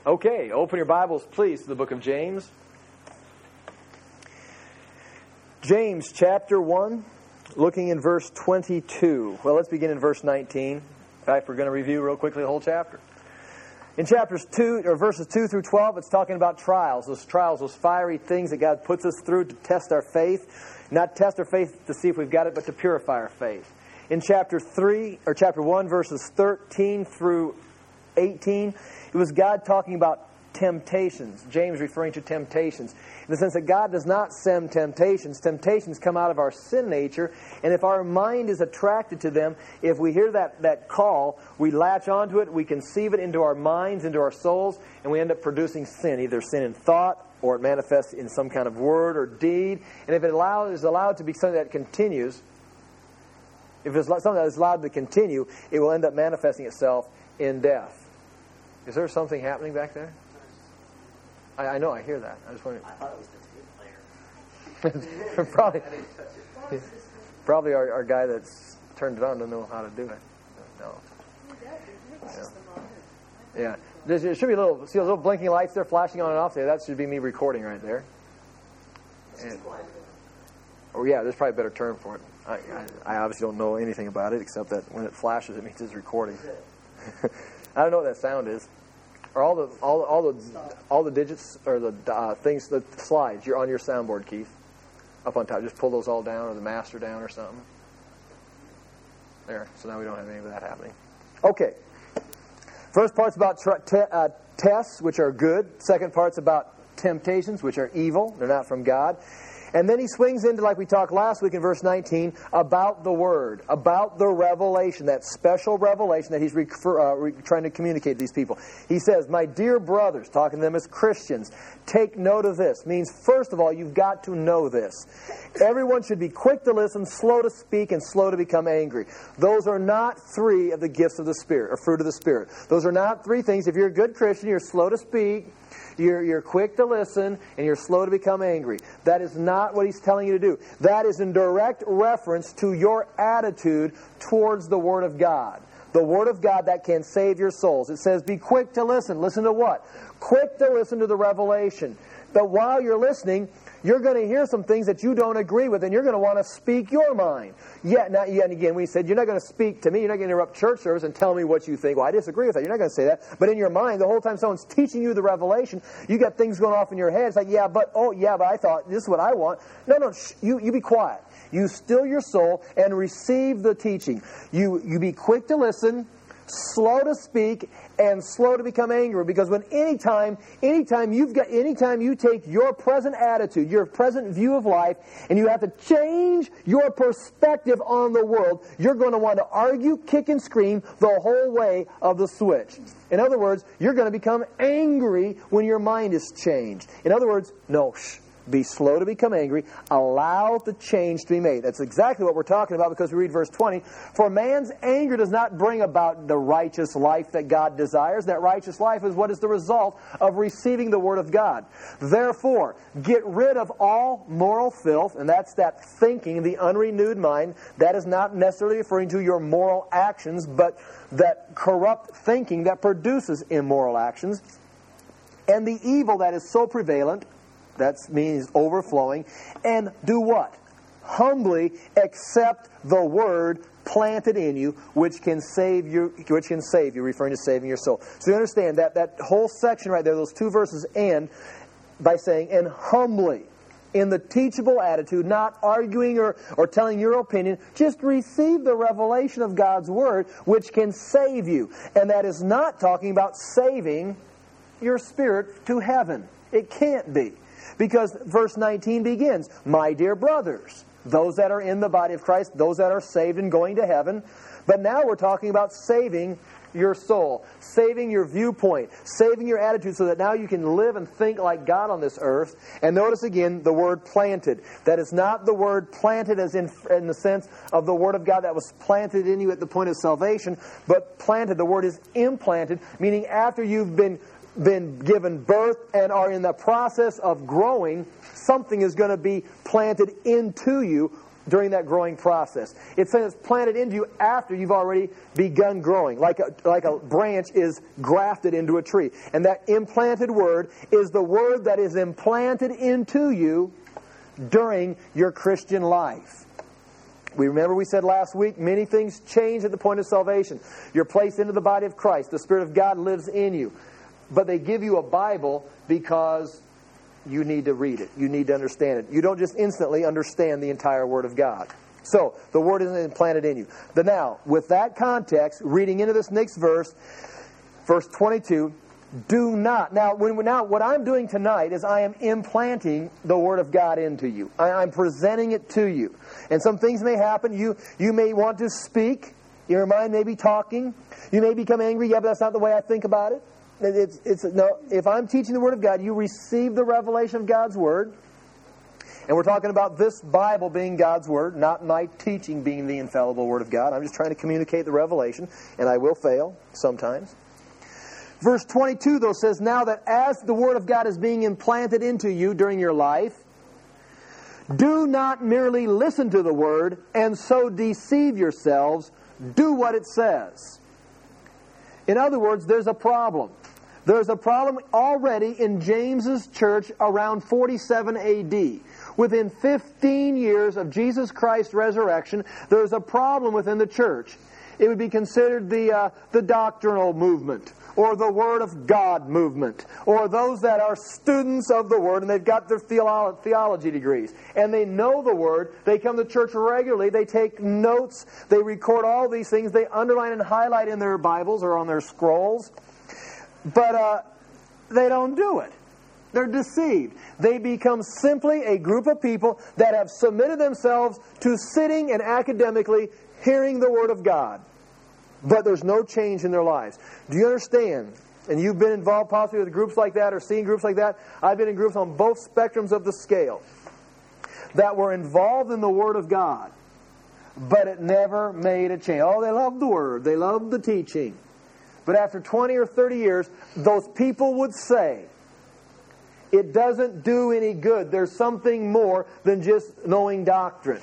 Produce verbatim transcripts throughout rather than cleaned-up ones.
Okay, open your Bibles, please, to the book of James. James chapter one, looking in verse twenty-two. Well, let's begin in verse nineteen. In fact, we're going to review real quickly the whole chapter. In chapters two, or verses two through twelve, it's talking about trials. Those trials, those fiery things that God puts us through to test our faith. Not test our faith to see if we've got it, but to purify our faith. In chapter three, or chapter one, verses thirteen through eighteen, it was God talking about temptations. James referring to temptations. In the sense that God does not send temptations. Temptations come out of our sin nature, and if our mind is attracted to them, if we hear that, that call, we latch onto it, we conceive it into our minds, into our souls, and we end up producing sin, either sin in thought, or it manifests in some kind of word or deed. And if it allow, is allowed to be something that continues, if it's something that is allowed to continue, it will end up manifesting itself in death. Is there something happening back there? I, I know, I hear that. I just wondering. I thought it was the tape player. probably, probably our, our guy that's turned it on doesn't know how to do it. No. Yeah. yeah. There should be a little. See those little blinking lights there, flashing on and off there. That should be me recording right there. And, oh yeah, there's probably a better term for it. I, I, I obviously don't know anything about it except that when it flashes, it means it's recording. I don't know what that sound is. Or all the all all the all the digits or the uh, things, the slides. You're on your soundboard, Keith, up on top. Just pull those all down, or the master down, or something. There. So now we don't have any of that happening. Okay. First part's about tr- te- uh, tests, which are good. Second part's about temptations, which are evil. They're not from God. And then he swings into, like we talked last week in verse nineteen, about the Word, about the revelation, that special revelation that he's refer, uh, re- trying to communicate to these people. He says, my dear brothers, talking to them as Christians, take note of this. Means, first of all, you've got to know this. Everyone should be quick to listen, slow to speak, and slow to become angry. Those are not three of the gifts of the Spirit, or fruit of the Spirit. Those are not three things. If you're a good Christian, you're slow to speak, You're, you're quick to listen, and you're slow to become angry. That is not what he's telling you to do. That is in direct reference to your attitude towards the Word of God. The Word of God that can save your souls. It says, be quick to listen. Listen to what? Quick to listen to the revelation. But while you're listening, you're going to hear some things that you don't agree with, and you're going to want to speak your mind. Yet, not yet again, we said, you're not going to speak to me, you're not going to interrupt church service and tell me what you think. Well, I disagree with that. You're not going to say that. But in your mind, the whole time someone's teaching you the revelation, you got things going off in your head. It's like, yeah, but, oh, yeah, but I thought, this is what I want. No, no, shh, you, you be quiet. You still your soul and receive the teaching. You, you be quick to listen, slow to speak, and slow to become angry, because when anytime, anytime you've got, anytime you take your present attitude, your present view of life, and you have to change your perspective on the world, you're going to want to argue, kick, and scream the whole way of the switch. In other words, you're going to become angry when your mind is changed. In other words, no, shh. Be slow to become angry. Allow the change to be made. That's exactly what we're talking about, because we read verse twenty. For man's anger does not bring about the righteous life that God desires. That righteous life is what is the result of receiving the Word of God. Therefore, get rid of all moral filth, and that's that thinking, the unrenewed mind. That is not necessarily referring to your moral actions, but that corrupt thinking that produces immoral actions. And the evil that is so prevalent, that means overflowing. And do what? Humbly accept the word planted in you, which can save you, which can save you, referring to saving your soul. So you understand that that whole section right there, those two verses end by saying, and humbly, in the teachable attitude, not arguing or, or telling your opinion, just receive the revelation of God's Word, which can save you. And that is not talking about saving your spirit to heaven. It can't be. Because verse nineteen begins, my dear brothers, those that are in the body of Christ, those that are saved and going to heaven. But now we're talking about saving your soul, saving your viewpoint, saving your attitude so that now you can live and think like God on this earth. And notice again the word planted. That is not the word planted as in, in the sense of the Word of God that was planted in you at the point of salvation, but planted, the word is implanted, meaning after you've been been given birth and are in the process of growing, something is going to be planted into you, during that growing process. It's something that's planted into you after you've already begun growing, like a, like a branch is grafted into a tree. And that implanted word is the word that is implanted into you during your Christian life. We remember we said last week, many things change at the point of salvation. You're placed into the body of Christ. The Spirit of God lives in you. But they give you a Bible because you need to read it. You need to understand it. You don't just instantly understand the entire Word of God. So, the Word is implanted in you. But now, with that context, reading into this next verse, verse twenty-two, do not. Now, when, now, what I'm doing tonight is I am implanting the Word of God into you. I, I'm presenting it to you. And some things may happen. You, you may want to speak. Your mind may be talking. You may become angry. Yeah, but that's not the way I think about it. It's, it's, no, if I'm teaching the Word of God, you receive the revelation of God's Word. And we're talking about this Bible being God's Word, not my teaching being the infallible Word of God. I'm just trying to communicate the revelation, and I will fail sometimes. Verse twenty-two, though, says, now that as the Word of God is being implanted into you during your life, do not merely listen to the Word and so deceive yourselves. Do what it says. In other words, there's a problem. There's a problem already in James's church around forty-seven A D. Within fifteen years of Jesus Christ's resurrection, there's a problem within the church. It would be considered the uh, the doctrinal movement, or the Word of God movement, or those that are students of the Word and they've got their theolo- theology degrees. And they know the Word, they come to church regularly, they take notes, they record all these things, they underline and highlight in their Bibles or on their scrolls. But uh, they don't do it. They're deceived. They become simply a group of people that have submitted themselves to sitting and academically hearing the Word of God. But there's no change in their lives. Do you understand? And you've been involved possibly with groups like that or seen groups like that. I've been in groups on both spectrums of the scale that were involved in the Word of God, but it never made a change. Oh, they loved the Word. They loved the teaching. But after twenty or thirty years, those people would say, it doesn't do any good. There's something more than just knowing doctrine.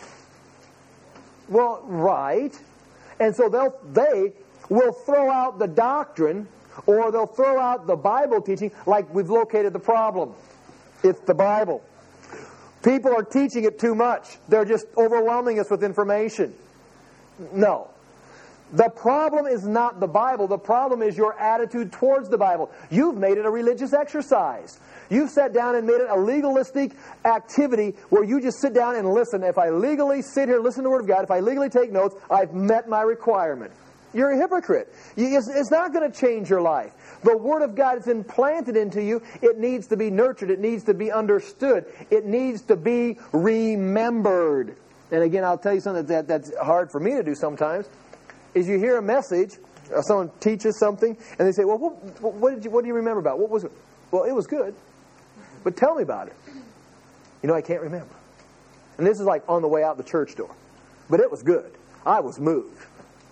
Well, right. And so they'll, they will throw out the doctrine, or they'll throw out the Bible teaching like we've located the problem. It's the Bible. People are teaching it too much. They're just overwhelming us with information. No. The problem is not the Bible. The problem is your attitude towards the Bible. You've made it a religious exercise. You've sat down and made it a legalistic activity where you just sit down and listen. If I legally sit here and listen to the Word of God, if I legally take notes, I've met my requirement. You're a hypocrite. It's not going to change your life. The Word of God is implanted into you. It needs to be nurtured. It needs to be understood. It needs to be remembered. And again, I'll tell you something that, that's hard for me to do sometimes, is you hear a message, or someone teaches something, and they say, well, what, what, did you, what do you remember about? What was it? Well, it was good. But tell me about it. You know, I can't remember. And this is like on the way out the church door. But it was good. I was moved.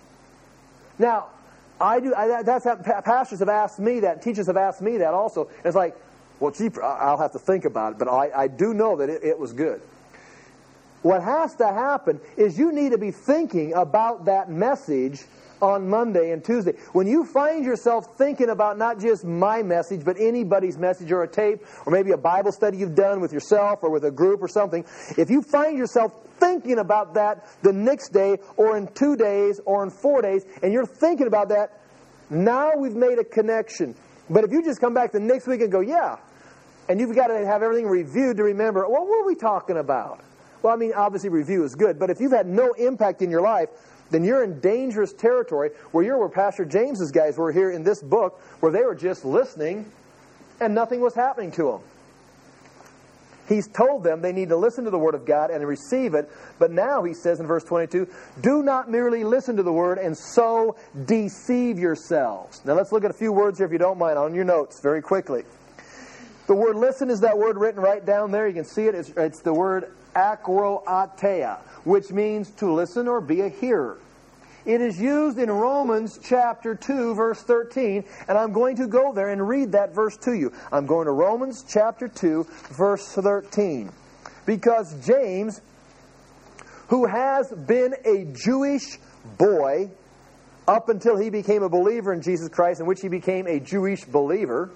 Now, I do. I, that's how pastors have asked me that. Teachers have asked me that also. And it's like, well, gee, I'll have to think about it. But I, I do know that it, it was good. What has to happen is you need to be thinking about that message on Monday and Tuesday. When you find yourself thinking about not just my message, but anybody's message or a tape, or maybe a Bible study you've done with yourself or with a group or something, if you find yourself thinking about that the next day or in two days or in four days, and you're thinking about that, now we've made a connection. But if you just come back the next week and go, yeah, and you've got to have everything reviewed to remember, well, what were we talking about? Well, I mean, obviously review is good, but if you've had no impact in your life, then you're in dangerous territory where you're where Pastor James's guys were here in this book, where they were just listening and nothing was happening to them. He's told them they need to listen to the Word of God and receive it, but now he says in verse twenty-two, do not merely listen to the Word and so deceive yourselves. Now let's look at a few words here, if you don't mind, on your notes very quickly. The word listen is that word written right down there. You can see it. It's, it's the word akroateia, which means to listen or be a hearer. It is used in Romans chapter two, verse thirteen, and I'm going to go there and read that verse to you. I'm going to Romans chapter two, verse thirteen. Because James, who has been a Jewish boy up until he became a believer in Jesus Christ, in which he became a Jewish believer.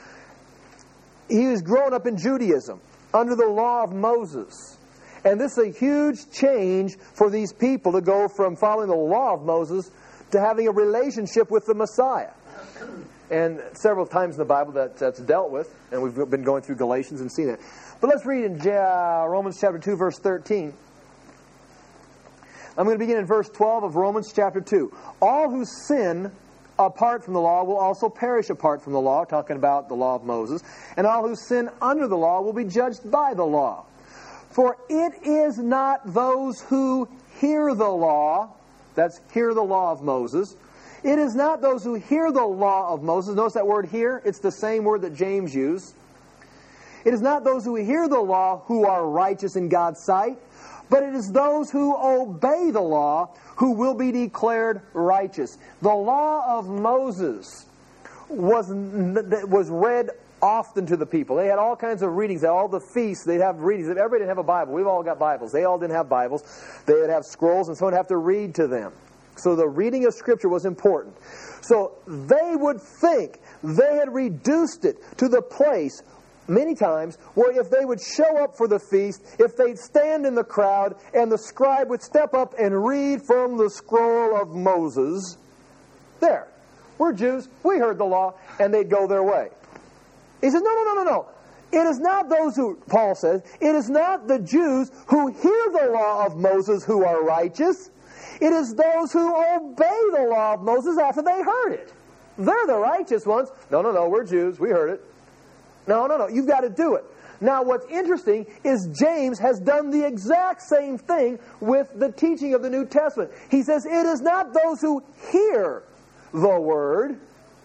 He was grown up in Judaism under the law of Moses. And this is a huge change for these people to go from following the law of Moses to having a relationship with the Messiah. And several times in the Bible that, that's dealt with, and we've been going through Galatians and seeing that. But let's read in uh, Romans chapter two, verse thirteen. I'm going to begin in verse twelve of Romans chapter two. All who sin apart from the law will also perish apart from the law, talking about the law of Moses. And all who sin under the law will be judged by the law. For it is not those who hear the law, that's hear the law of Moses. It is not those who hear the law of Moses. Notice that word hear. It's the same word that James used. It is not those who hear the law who are righteous in God's sight, but it is those who obey the law who will be declared righteous. The law of Moses was, was read often to the people. They had all kinds of readings. At all the feasts, they'd have readings. Everybody didn't have a Bible. We've all got Bibles. They all didn't have Bibles. They would have scrolls, and someone would have to read to them. So the reading of Scripture was important. So they would think they had reduced it to the place many times where if they would show up for the feast, if they'd stand in the crowd and the scribe would step up and read from the scroll of Moses, there, we're Jews, we heard the law, and they'd go their way. He says, no, no, no, no, no. It is not those who, Paul says, it is not the Jews who hear the law of Moses who are righteous. It is those who obey the law of Moses after they heard it. They're the righteous ones. No, no, no, we're Jews. We heard it. No, no, no, you've got to do it. Now, what's interesting is James has done the exact same thing with the teaching of the New Testament. He says, it is not those who hear the word.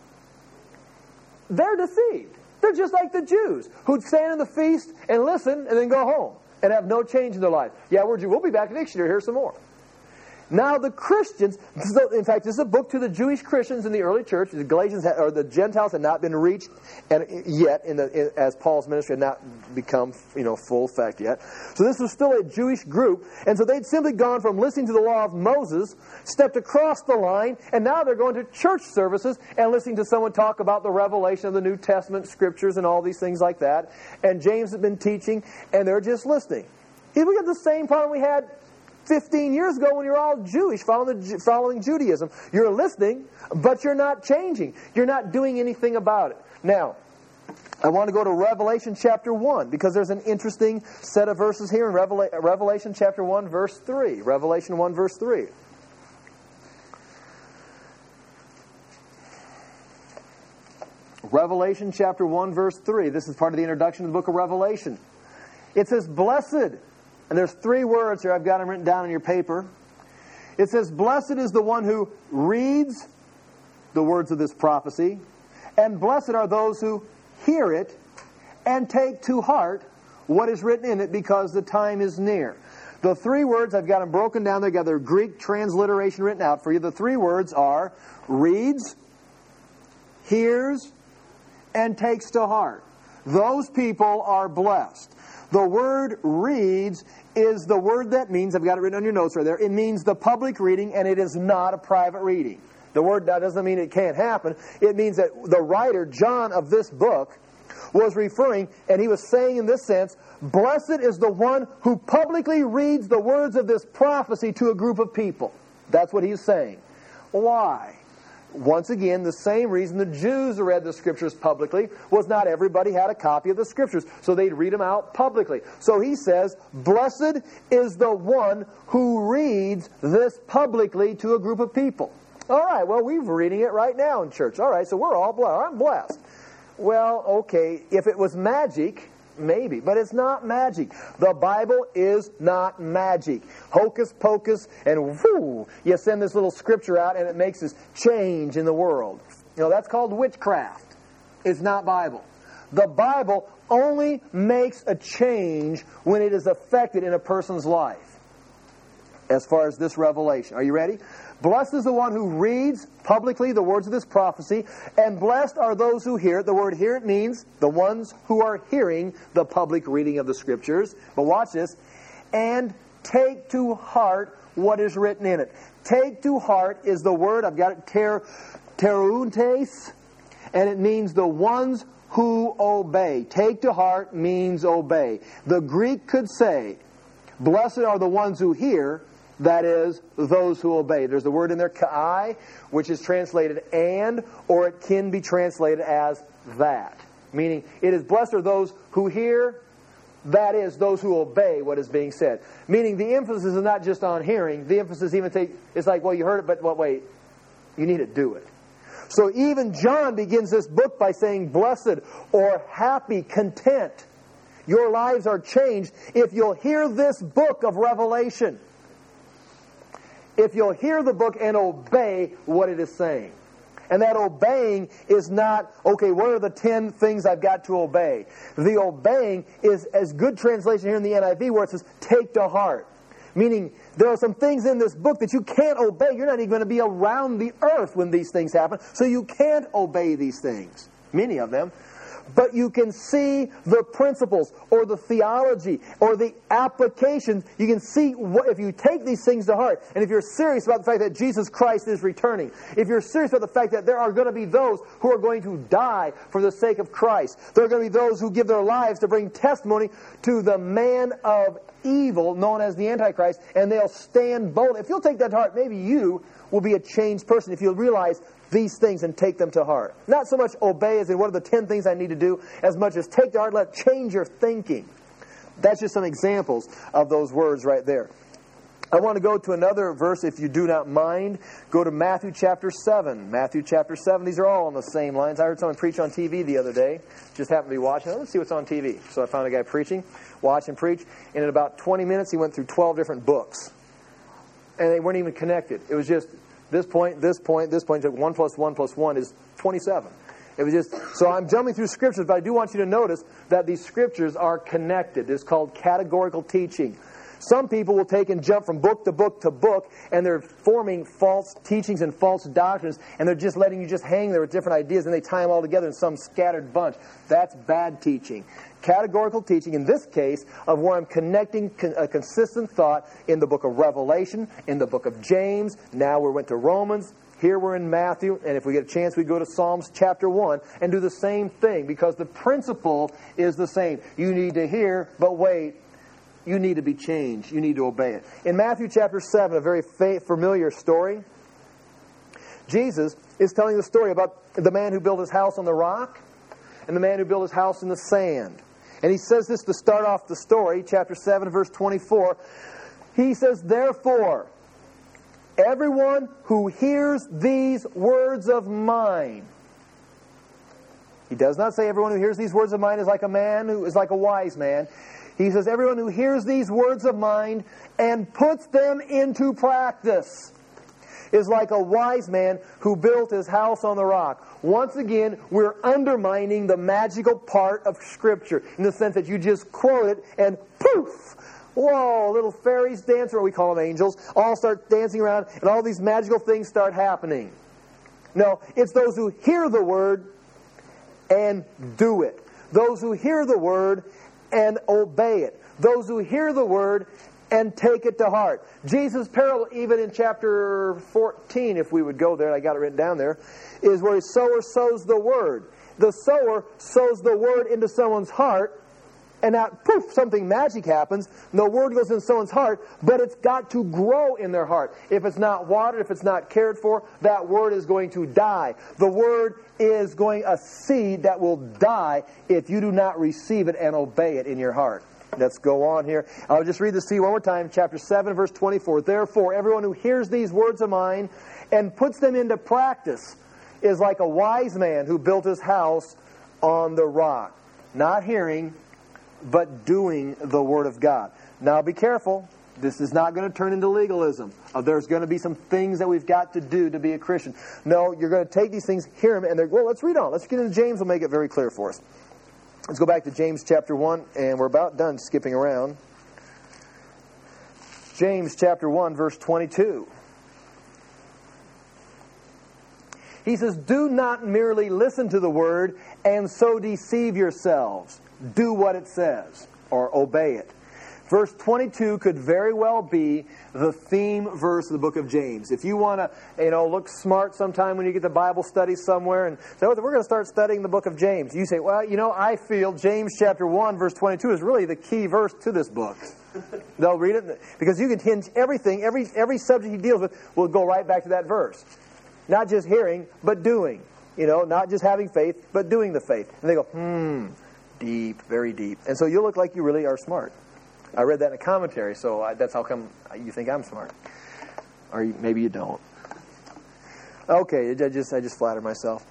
They're deceived. They're just like the Jews who'd stand in the feast and listen and then go home and have no change in their life. Yeah, we're Jews. We'll be back next year to hear some more. Now the Christians, in fact, this is a book to the Jewish Christians in the early church. The Galatians had, or the Gentiles had not been reached, and yet, in the, in, as Paul's ministry had not become, you know, full effect yet. So this was still a Jewish group, and so they'd simply gone from listening to the law of Moses, stepped across the line, and now they're going to church services and listening to someone talk about the revelation of the New Testament scriptures and all these things like that. And James had been teaching, and they're just listening. If we got the same problem we had fifteen years ago when you're all Jewish, following, the, following Judaism. You're listening, but you're not changing. You're not doing anything about it. Now, I want to go to Revelation chapter one, because there's an interesting set of verses here in Revela- Revelation chapter one, verse three. Revelation one, verse three. Revelation chapter one, verse three. This is part of the introduction to the book of Revelation. It says, blessed... And there's three words here. I've got them written down on your paper. It says, blessed is the one who reads the words of this prophecy, and blessed are those who hear it and take to heart what is written in it, because the time is near. The three words, I've got them broken down. They've got their Greek transliteration written out for you. The three words are reads, hears, and takes to heart. Those people are blessed. The word reads is the word that means, I've got it written on your notes right there, it means the public reading, and it is not a private reading. The word, that doesn't mean it can't happen. It means that the writer, John, of this book, was referring, and he was saying in this sense, blessed is the one who publicly reads the words of this prophecy to a group of people. That's what he's saying. Why? Once again, the same reason the Jews read the Scriptures publicly was not everybody had a copy of the Scriptures, so they'd read them out publicly. So he says, blessed is the one who reads this publicly to a group of people. All right, well, we're reading it right now in church. All right, so we're all blessed. I'm blessed. Well, okay, if it was magic, maybe, but it's not magic. The Bible is not magic. Hocus pocus, and whoo, you send this little scripture out and it makes this change in the world. You know, that's called witchcraft. It's not Bible. The Bible only makes a change when it is affected in a person's life. As far as this revelation. Are you ready? Blessed is the one who reads publicly the words of this prophecy, and blessed are those who hear it. The word hear it means the ones who are hearing the public reading of the Scriptures. But watch this. And take to heart what is written in it. Take to heart is the word, I've got it, ter, terountes, and it means the ones who obey. Take to heart means obey. The Greek could say, blessed are the ones who hear, that is, those who obey. There's the word in there, kai, which is translated and, or it can be translated as that. Meaning, it is blessed are those who hear, that is, those who obey what is being said. Meaning, the emphasis is not just on hearing. The emphasis even take, it's like, well, you heard it, but well, wait, you need to do it. So even John begins this book by saying, blessed or happy, content. Your lives are changed if you'll hear this book of Revelation. If you'll hear the book and obey what it is saying. And that obeying is not, okay, what are the ten things I've got to obey? The obeying is, as good translation here in the N I V, where it says, take to heart. Meaning, there are some things in this book that you can't obey. You're not even going to be around the earth when these things happen. So you can't obey these things. Many of them. But you can see the principles or the theology or the applications. You can see what, if you take these things to heart, and if you're serious about the fact that Jesus Christ is returning, if you're serious about the fact that there are going to be those who are going to die for the sake of Christ, there are going to be those who give their lives to bring testimony to the man of evil known as the Antichrist, and they'll stand bold. If you'll take that to heart, maybe you will be a changed person if you'll realize these things and take them to heart. Not so much obey as in what are the ten things I need to do, as much as take to heart, let change your thinking. That's just some examples of those words right there. I want to go to another verse, if you do not mind. Go to Matthew chapter seven. Matthew chapter seven. These are all on the same lines. I heard someone preach on T V the other day. Just happened to be watching. Let's see what's on T V. So I found a guy preaching, watch him preach. And in about twenty minutes, he went through twelve different books. And they weren't even connected. It was just this point, this point, this point. one plus one plus one is twenty-seven. It was just, so I'm jumping through scriptures, but I do want you to notice that these scriptures are connected. It's called categorical teaching. Some people will take and jump from book to book to book, and they're forming false teachings and false doctrines, and they're just letting you just hang there with different ideas, and they tie them all together in some scattered bunch. That's bad teaching. Categorical teaching, in this case, of where I'm connecting a consistent thought in the book of Revelation, in the book of James, now we went to Romans, here we're in Matthew, and if we get a chance, we go to Psalms chapter one and do the same thing, because the principle is the same. You need to hear, but wait, you need to be changed. You need to obey it. In Matthew chapter seven, a very familiar story, Jesus is telling the story about the man who built his house on the rock and the man who built his house in the sand. And he says this to start off the story, chapter seven, verse twenty-four. He says, therefore, everyone who hears these words of mine. He does not say everyone who hears these words of mine is like a man who is like a wise man. He says, everyone who hears these words of mine and puts them into practice is like a wise man who built his house on the rock. Once again, we're undermining the magical part of Scripture in the sense that you just quote it and poof! Whoa, little fairies dance, or we call them angels, all start dancing around and all these magical things start happening. No, it's those who hear the Word and do it. Those who hear the Word and obey it. Those who hear the Word and take it to heart. Jesus' parable, even in chapter fourteen, if we would go there, I got it written down there, is where a sower sows the Word. The sower sows the Word into someone's heart, and that, poof, something magic happens. The Word goes into someone's heart, but it's got to grow in their heart. If it's not watered, if it's not cared for, that Word is going to die. The Word is going a seed that will die if you do not receive it and obey it in your heart. Let's go on here. I'll just read the seed one more time. Chapter seven, verse twenty-four. Therefore, everyone who hears these words of mine and puts them into practice is like a wise man who built his house on the rock. Not hearing, but doing the Word of God. Now be careful. This is not going to turn into legalism. Uh, there's going to be some things that we've got to do to be a Christian. No, you're going to take these things, hear them, and they're, well, let's read on. Let's get into James. We'll make it very clear for us. Let's go back to James chapter one, and we're about done skipping around. James chapter one, verse twenty-two. He says, do not merely listen to the Word and so deceive yourselves. Do what it says, or obey it. Verse twenty-two could very well be the theme verse of the book of James. If you want to, you know, look smart sometime when you get the Bible study somewhere and say, oh, we're going to start studying the book of James. You say, well, you know, I feel James chapter one, verse twenty-two is really the key verse to this book. They'll read it because you can hinge everything, every every subject he deals with will go right back to that verse. Not just hearing, but doing. You know, not just having faith, but doing the faith. And they go, hmm, deep, very deep. And so you look like you really are smart. I read that in a commentary, so I, that's how come you think I'm smart. Or you, maybe you don't. Okay, I just I just flatter myself.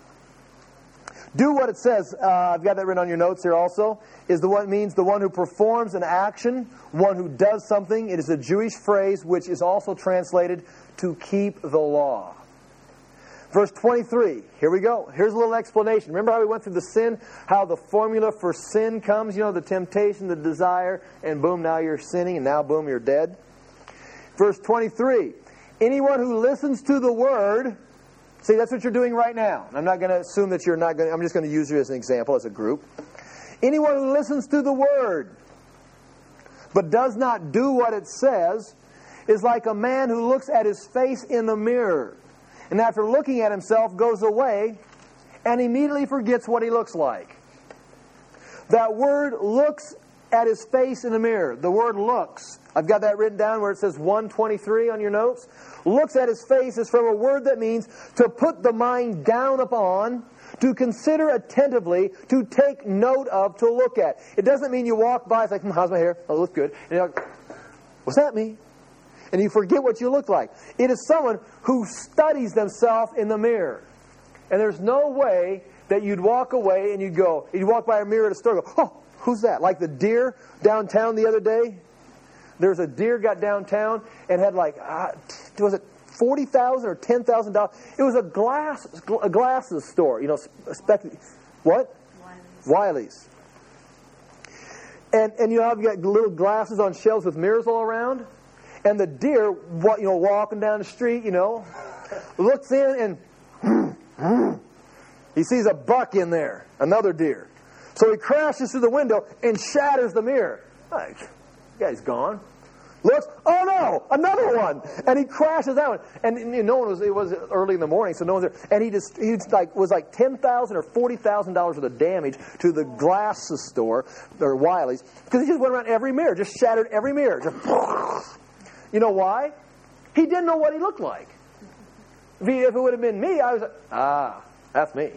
Do what it says. Uh, I've got that written on your notes here also. Is the one means the one who performs an action, one who does something. It is a Jewish phrase which is also translated to keep the law. Verse twenty-three, here we go. Here's a little explanation. Remember how we went through the sin? How the formula for sin comes? You know, the temptation, the desire, and boom, now you're sinning, and now boom, you're dead. Verse twenty-three, anyone who listens to the word, see, that's what you're doing right now. I'm not going to assume that you're not going to, I'm just going to use you as an example, as a group. Anyone who listens to the word, but does not do what it says, is like a man who looks at his face in the mirror. And after looking at himself, goes away and immediately forgets what he looks like. That word looks at his face in the mirror. The word looks. I've got that written down where it says one twenty-three on your notes. Looks at his face is from a word that means to put the mind down upon, to consider attentively, to take note of, to look at. It doesn't mean you walk by, it's like, hmm, how's my hair? Oh, it looks good. And you're like, what's that mean? And you forget what you look like. It is someone who studies themselves in the mirror. And there's no way that you'd walk away and you'd go, you'd walk by a mirror at a store and go, oh, who's that? Like the deer downtown the other day. There's a deer got downtown and had like, uh, was it forty thousand dollars or ten thousand dollars? It was a glass, a glasses store, you know, spec- what? Wiley's. Wiley's. And, and you know how you got little glasses on shelves with mirrors all around? And the deer, you know, walking down the street, you know, looks in and he sees a buck in there, another deer. So he crashes through the window and shatters the mirror. Like, the guy's gone. Looks, oh no, another one, and he crashes that one. And you know, no one was. It was early in the morning, so no one's there. And he just, he like was like ten thousand or forty thousand dollars worth of damage to the glasses store or Wiley's because he just went around every mirror, just shattered every mirror. Just, you know why? He didn't know what he looked like. If, he, if it would have been me, I was like, ah, that's me.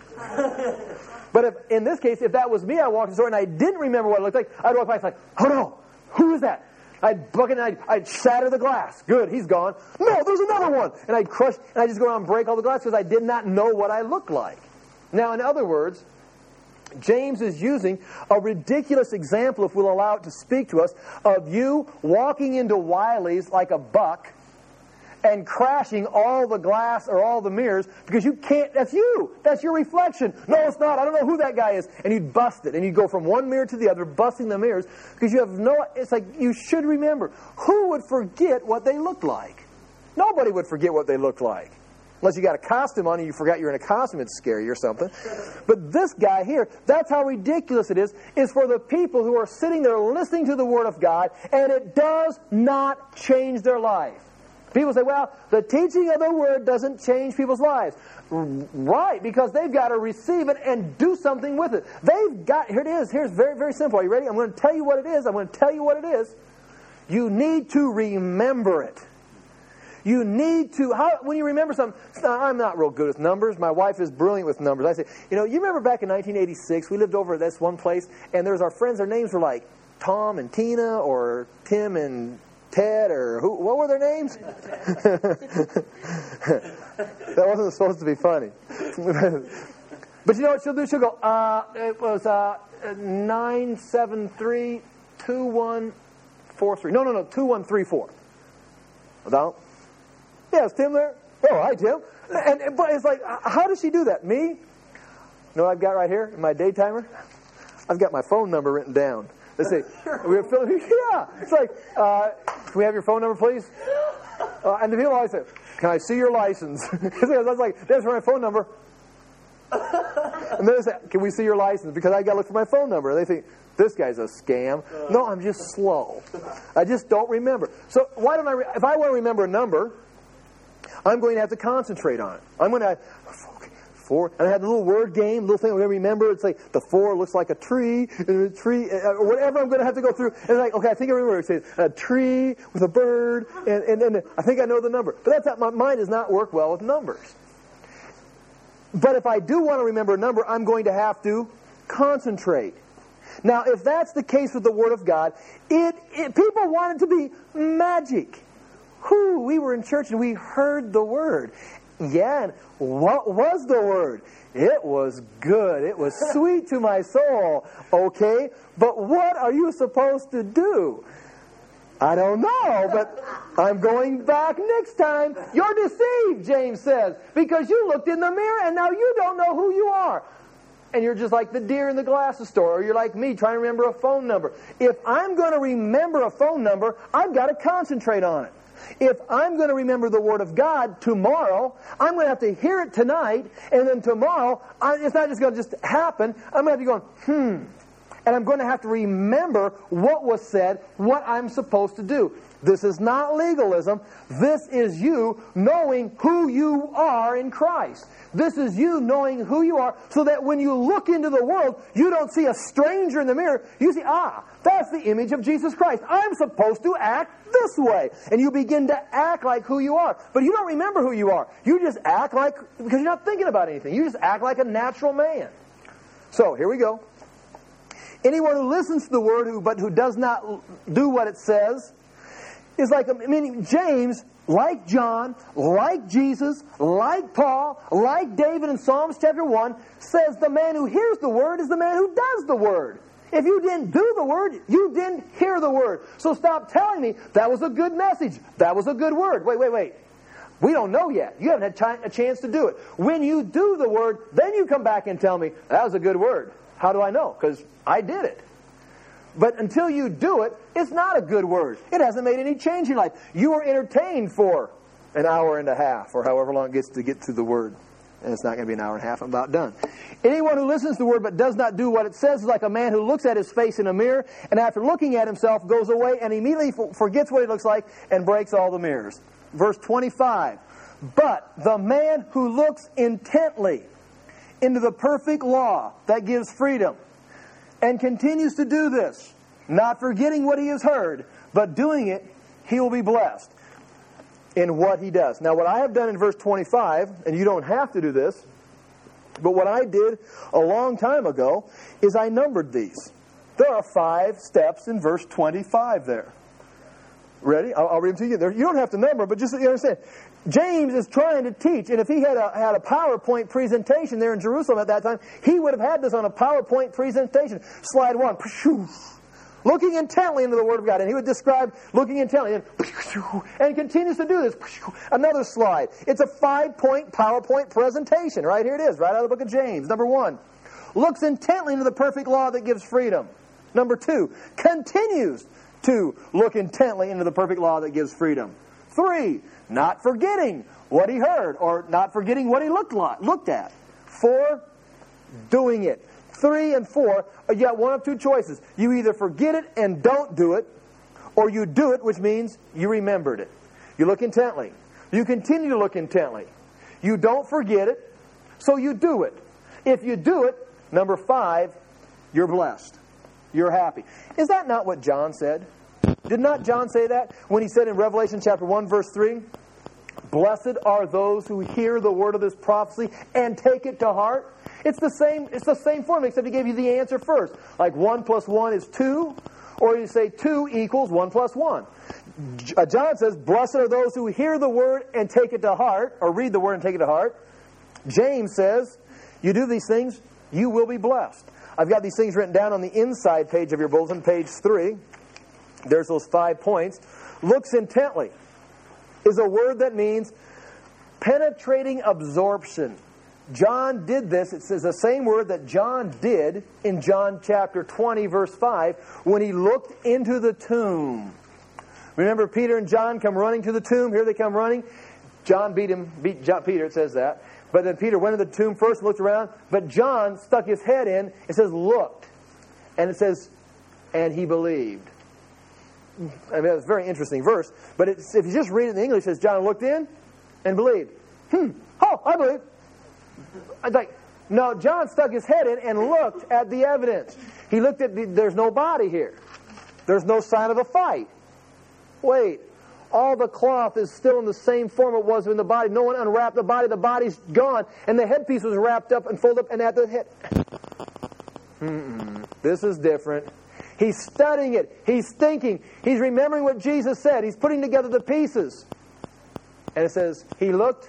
But if, in this case, if that was me, I walked in the store and I didn't remember what it looked like, I'd walk by and like, oh no, who is that? I'd buck it and I'd, I'd shatter the glass. Good, he's gone. No, there's another one. And I'd crush, and I'd just go around and break all the glass because I did not know what I looked like. Now, in other words, James is using a ridiculous example, if we'll allow it to speak to us, of you walking into Wiley's like a buck and crashing all the glass or all the mirrors because you can't, that's you. That's your reflection. No, it's not. I don't know who that guy is. And you'd bust it. And you'd go from one mirror to the other, busting the mirrors because you have no, it's like you should remember. Who would forget what they looked like? Nobody would forget what they looked like. Unless you got a costume on and you forgot you're in a costume, it's scary or something. But this guy here, that's how ridiculous it is, is for the people who are sitting there listening to the Word of God, and it does not change their life. People say, well, the teaching of the Word doesn't change people's lives. Right, because they've got to receive it and do something with it. They've got, here it is, here's very, very simple. Are you ready? I'm going to tell you what it is. I'm going to tell you what it is. You need to remember it. You need to, how, when you remember something, I'm not real good with numbers. My wife is brilliant with numbers. I say, you know, you remember back in nineteen eighty-six, we lived over at this one place, and there's our friends, their names were like Tom and Tina, or Tim and Ted, or who? What were their names? That wasn't supposed to be funny. But you know what she'll do? She'll go, uh, it was uh, nine seven three two one four three. No, no, no, two one three four. Without? Yeah, is Tim there? Oh, hi, Tim. And, and but it's like, how does she do that? Me? You know what I've got right here in my day timer? I've got my phone number written down. They say, we're filling. Yeah. It's like, uh, can we have your phone number, please? Uh, and the people always say, can I see your license? I was like, there's my phone number. And then they say, can we see your license? Because I got to look for my phone number. And they think, this guy's a scam. No, I'm just slow. I just don't remember. So why don't I, re- if I want to remember a number, I'm going to have to concentrate on it. I'm going to, four, and I had a little word game, little thing I'm going to remember. It's like the four looks like a tree, and a tree, or whatever I'm going to have to go through. And like, okay, I think I remember. It says a tree with a bird, and, and, and I think I know the number. But that's not, my mind does not work well with numbers. But if I do want to remember a number, I'm going to have to concentrate. Now, if that's the case with the Word of God, it, it people want it to be magic. Whew, we were in church and we heard the Word. Yeah, and what was the Word? It was good. It was sweet to my soul. Okay, but what are you supposed to do? I don't know, but I'm going back next time. You're deceived, James says, because you looked in the mirror and now you don't know who you are. And you're just like the deer in the glasses store, or you're like me trying to remember a phone number. If I'm going to remember a phone number, I've got to concentrate on it. If I'm going to remember the Word of God tomorrow, I'm going to have to hear it tonight, and then tomorrow, I, it's not just going to just happen. I'm going to have to go, hmm. And I'm going to have to remember what was said, what I'm supposed to do. This is not legalism. This is you knowing who you are in Christ. This is you knowing who you are so that when you look into the world, you don't see a stranger in the mirror. You see, ah, that's the image of Jesus Christ. I'm supposed to act this way. And you begin to act like who you are. But you don't remember who you are. You just act like, because you're not thinking about anything. You just act like a natural man. So, here we go. Anyone who listens to the Word who, but who does not do what it says is like, I mean, James, like John, like Jesus, like Paul, like David in Psalms chapter one, says the man who hears the Word is the man who does the Word. If you didn't do the Word, you didn't hear the Word. So stop telling me that was a good message. That was a good word. Wait, wait, wait. We don't know yet. You haven't had a chance to do it. When you do the Word, then you come back and tell me, that was a good word. How do I know? Because I did it. But until you do it, it's not a good word. It hasn't made any change in your life. You were entertained for an hour and a half, or however long it gets to get through the Word. And it's not going to be an hour and a half. I'm about done. Anyone who listens to the Word but does not do what it says is like a man who looks at his face in a mirror, and after looking at himself goes away and immediately forgets what he looks like and breaks all the mirrors. Verse twenty-five. But the man who looks intently into the perfect law that gives freedom, and continues to do this, not forgetting what he has heard, but doing it, he will be blessed in what he does. Now, what I have done in verse twenty-five, and you don't have to do this, but what I did a long time ago is I numbered these. There are five steps in verse twenty-five there. Ready? I'll, I'll read them to you. There, you don't have to number, but just so you understand. James is trying to teach, and if he had a, had a PowerPoint presentation there in Jerusalem at that time, he would have had this on a PowerPoint presentation. Slide one. Looking intently into the Word of God. And he would describe looking intently. And, and he continues to do this. Another slide. It's a five-point PowerPoint presentation. Right here it is, right out of the book of James. Number one, looks intently into the perfect law that gives freedom. Number two, continues to look intently into the perfect law that gives freedom. Three, not forgetting what he heard or not forgetting what he looked like, looked at. Four, doing it. Three and four, you got one of two choices. You either forget it and don't do it, or you do it, which means you remembered it. You look intently. You continue to look intently. You don't forget it, so you do it. If you do it, number five, you're blessed. You're happy. Is that not what John said? Did not John say that when he said in Revelation chapter one, verse three, blessed are those who hear the word of this prophecy and take it to heart? It's the same, it's the same formula, except he gave you the answer first. Like one plus one is two, or you say two equals one plus one. John says, blessed are those who hear the word and take it to heart, or read the word and take it to heart. James says, you do these things, you will be blessed. I've got these things written down on the inside page of your bulletin, page three. There's those five points. Looks intently is a word that means penetrating absorption. John did this. It says the same word that John did in John chapter twenty, verse five, when he looked into the tomb. Remember, Peter and John come running to the tomb. Here they come running. John beat him, beat John, Peter, it says that. But then Peter went to the tomb first, looked around, but John stuck his head in. It says, looked. And it says, and he believed. I mean, that's a very interesting verse. But it's, if you just read it in English, it says, John looked in and believed. Hmm. Oh, I believe. I was like, no, John stuck his head in and looked at the evidence. He looked at the, there's no body here. There's no sign of a fight. Wait, all the cloth is still in the same form it was in the body. No one unwrapped the body. The body's gone. And the headpiece was wrapped up and folded up and at the head. Mm-mm. This is different. He's studying it. He's thinking. He's remembering what Jesus said. He's putting together the pieces. And it says, he looked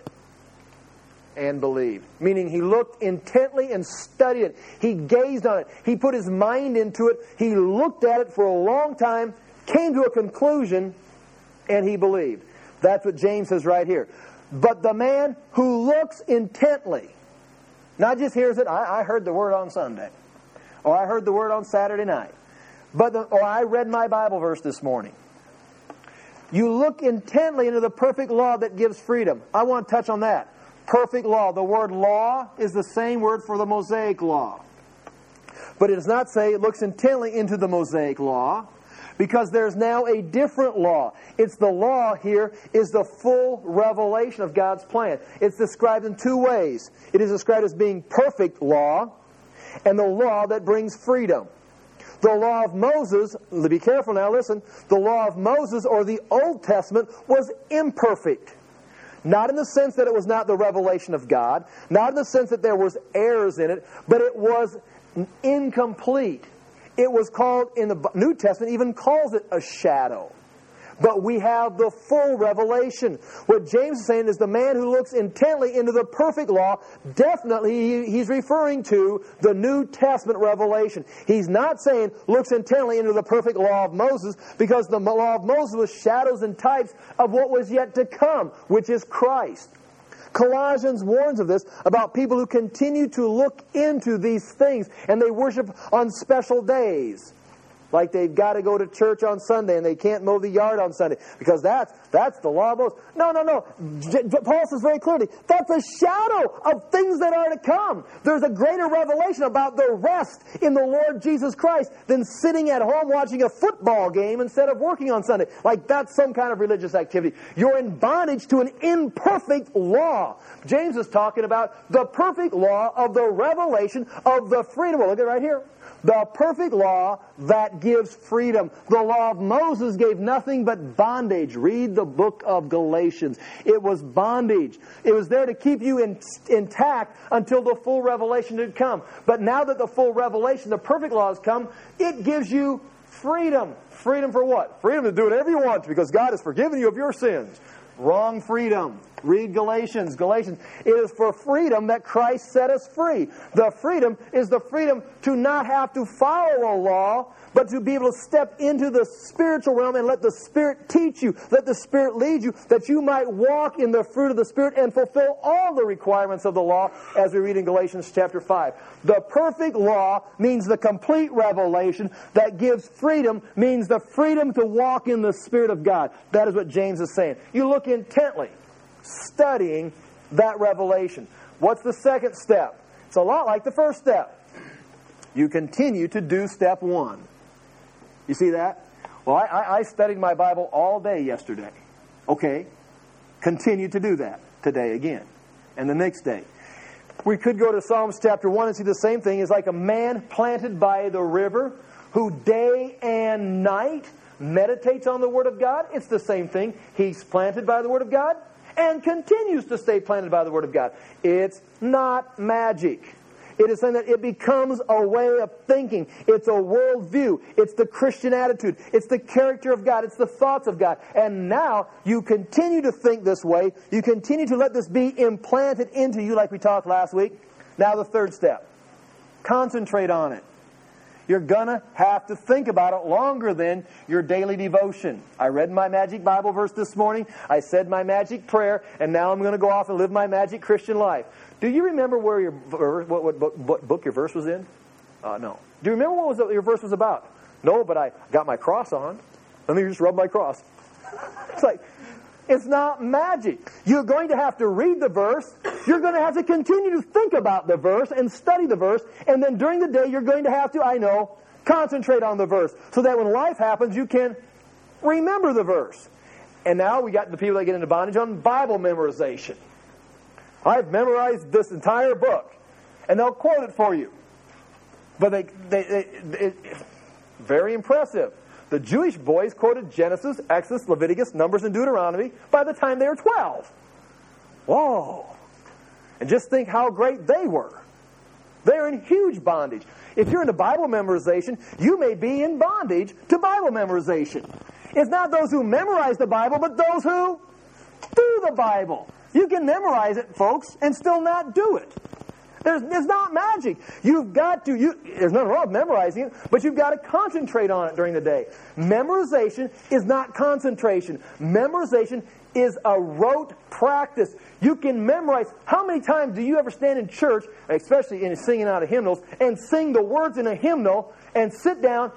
and believed. Meaning he looked intently and studied it. He gazed on it. He put his mind into it. He looked at it for a long time, came to a conclusion, and he believed. That's what James says right here. But the man who looks intently, not just hears it, I, I heard the word on Sunday, or I heard the word on Saturday night, but the, or I read my Bible verse this morning. You look intently into the perfect law that gives freedom. I want to touch on that. Perfect law. The word law is the same word for the Mosaic law. But it does not say it looks intently into the Mosaic law, because there's now a different law. It's the law here is the full revelation of God's plan. It's described in two ways. It is described as being perfect law and the law that brings freedom. The law of Moses, be careful now, listen, the law of Moses or the Old Testament was imperfect. Not in the sense that it was not the revelation of God, not in the sense that there was errors in it, but it was incomplete. It was called, in the New Testament, even calls it a shadow. But we have the full revelation. What James is saying is the man who looks intently into the perfect law, definitely he's referring to the New Testament revelation. He's not saying looks intently into the perfect law of Moses, because the law of Moses was shadows and types of what was yet to come, which is Christ. Colossians warns of this, about people who continue to look into these things and they worship on special days. Like they've got to go to church on Sunday and they can't mow the yard on Sunday, because that's that's the law of Moses. No, no, no. J- Paul says very clearly, that's a shadow of things that are to come. There's a greater revelation about the rest in the Lord Jesus Christ than sitting at home watching a football game instead of working on Sunday. Like that's some kind of religious activity. You're in bondage to an imperfect law. James is talking about the perfect law of the revelation of the freedom. Well, look at it right here. The perfect law that gives freedom. The law of Moses gave nothing but bondage. Read the book of Galatians. It was bondage. It was there to keep you in, intact until the full revelation had come. But now that the full revelation, the perfect law has come, it gives you freedom. Freedom for what? Freedom to do whatever you want, because God has forgiven you of your sins. Wrong freedom. Read Galatians. Galatians. It is for freedom that Christ set us free. The freedom is the freedom to not have to follow a law, but to be able to step into the spiritual realm and let the Spirit teach you, let the Spirit lead you, that you might walk in the fruit of the Spirit and fulfill all the requirements of the law, as we read in Galatians chapter five. The perfect law means the complete revelation that gives freedom, means the freedom to walk in the Spirit of God. That is what James is saying. You look intently, studying that revelation. What's the second step? It's a lot like the first step. You continue to do step one. You see that? Well, I, I studied my Bible all day yesterday. Okay. Continue to do that today again. And the next day. We could go to Psalms chapter one and see the same thing. It's like a man planted by the river who day and night meditates on the Word of God. It's the same thing. He's planted by the Word of God and continues to stay planted by the Word of God. It's not magic. It is saying that it becomes a way of thinking. It's a worldview. It's the Christian attitude. It's the character of God. It's the thoughts of God. And now you continue to think this way. You continue to let this be implanted into you, like we talked last week. Now the third step. Concentrate on it. You're going to have to think about it longer than your daily devotion. I read my magic Bible verse this morning. I said my magic prayer. And now I'm going to go off and live my magic Christian life. Do you remember where your what, what, book, what book your verse was in? Uh, no. Do you remember what was your verse was about? No, but I got my cross on. Let me just rub my cross. It's like, it's not magic. You're going to have to read the verse, You're going to have to continue to think about the verse and study the verse, and then during the day you're going to have to, I know, concentrate on the verse, so that when life happens, you can remember the verse. And now we got the people that get into bondage on Bible memorization. I've memorized this entire book, and they'll quote it for you. But they, they, they it, very impressive. The Jewish boys quoted Genesis, Exodus, Leviticus, Numbers, and Deuteronomy by the time they were twelve. Whoa. And just think how great they were. They're in huge bondage. If you're into Bible memorization, you may be in bondage to Bible memorization. It's not those who memorize the Bible, but those who do the Bible. You can memorize it, folks, and still not do it. There's, it's not magic. You've got to, you, there's nothing wrong with memorizing it, but you've got to concentrate on it during the day. Memorization is not concentration. Memorization is a rote practice. You can memorize. How many times do you ever stand in church, especially in singing out of hymnals, and sing the words in a hymnal and sit down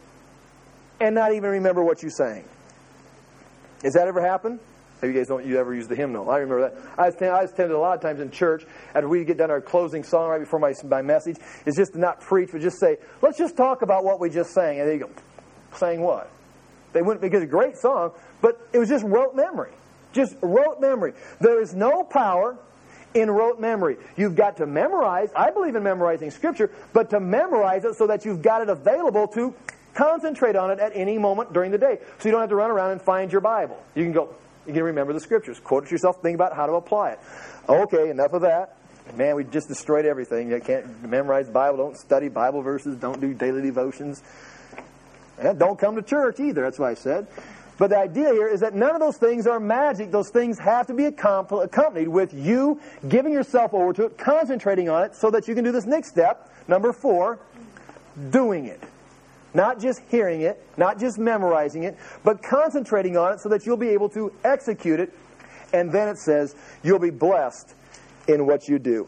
and not even remember what you sang? Has that ever happened? Maybe you guys don't you ever use the hymnal. I remember that. I was, I was attended a lot of times in church after we get done our closing song right before my, my message. It's just to not preach, but just say, let's just talk about what we just sang. And they go, sang what? They wouldn't, because it's a great song, but it was just rote memory. Just rote memory. There is no power in rote memory. You've got to memorize. I believe in memorizing Scripture, but to memorize it so that you've got it available to concentrate on it at any moment during the day. So you don't have to run around and find your Bible. You can go, you can remember the Scriptures. Quote it yourself, think about how to apply it. Okay, enough of that. Man, we just destroyed everything. You can't memorize the Bible, don't study Bible verses, don't do daily devotions. And don't come to church either, that's what I said. But the idea here is that none of those things are magic. Those things have to be accompanied with you giving yourself over to it, concentrating on it, so that you can do this next step, number four, doing it. Not just hearing it, not just memorizing it, but concentrating on it so that you'll be able to execute it. And then it says, you'll be blessed in what you do.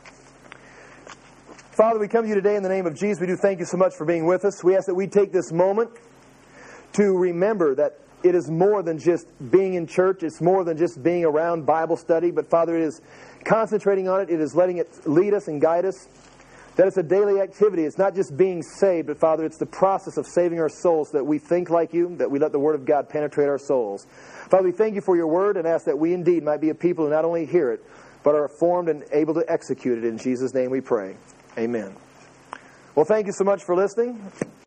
Father, we come to you today in the name of Jesus. We do thank you so much for being with us. We ask that we take this moment to remember that it is more than just being in church. It's more than just being around Bible study. But Father, it is concentrating on it. It is letting it lead us and guide us. That it's a daily activity. It's not just being saved, but Father, it's the process of saving our souls, that we think like you, that we let the Word of God penetrate our souls. Father, we thank you for your Word and ask that we indeed might be a people who not only hear it, but are formed and able to execute it. In Jesus' name we pray. Amen. Well, thank you so much for listening.